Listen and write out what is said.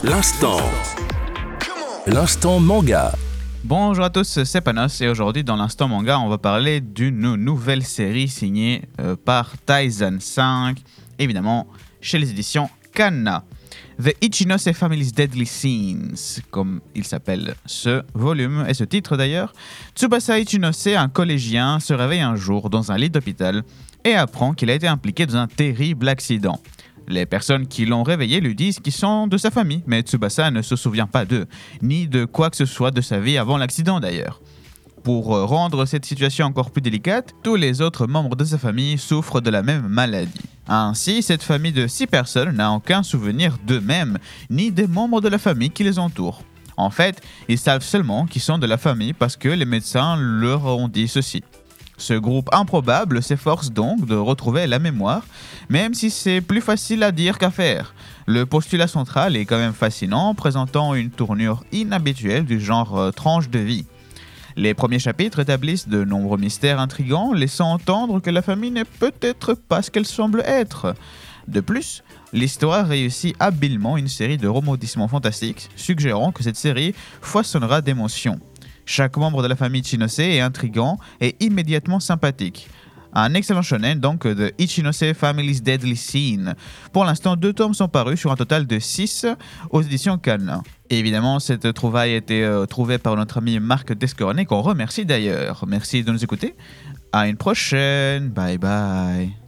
L'instant. L'instant manga. Bonjour à tous, c'est Panos et aujourd'hui dans l'instant manga on va parler d'une nouvelle série signée par Taizan 5, évidemment chez les éditions Kana. The Ichinose Family's Deadly Scenes, comme il s'appelle ce volume et ce titre d'ailleurs. Tsubasa Ichinose, un collégien, se réveille un jour dans un lit d'hôpital et apprend qu'il a été impliqué dans un terrible accident. Les personnes qui l'ont réveillé lui disent qu'ils sont de sa famille, mais Tsubasa ne se souvient pas d'eux, ni de quoi que ce soit de sa vie avant l'accident d'ailleurs. Pour rendre cette situation encore plus délicate, tous les autres membres de sa famille souffrent de la même maladie. Ainsi, cette famille de 6 personnes n'a aucun souvenir d'eux-mêmes, ni des membres de la famille qui les entourent. En fait, ils savent seulement qu'ils sont de la famille parce que les médecins leur ont dit ceci. Ce groupe improbable s'efforce donc de retrouver la mémoire, même si c'est plus facile à dire qu'à faire. Le postulat central est quand même fascinant, présentant une tournure inhabituelle du genre tranche de vie. Les premiers chapitres établissent de nombreux mystères intrigants, laissant entendre que la famille n'est peut-être pas ce qu'elle semble être. De plus, l'histoire réussit habilement une série de rebondissements fantastiques, suggérant que cette série foisonnera d'émotions. Chaque membre de la famille Ichinose est intrigant et immédiatement sympathique. Un excellent shonen donc de Ichinose Family's Deadly Scene. Pour l'instant, 2 tomes sont parus sur un total de 6 aux éditions Kana. Et évidemment, cette trouvaille a été trouvée par notre ami Marc Descornet, qu'on remercie d'ailleurs. Merci de nous écouter. À une prochaine. Bye bye.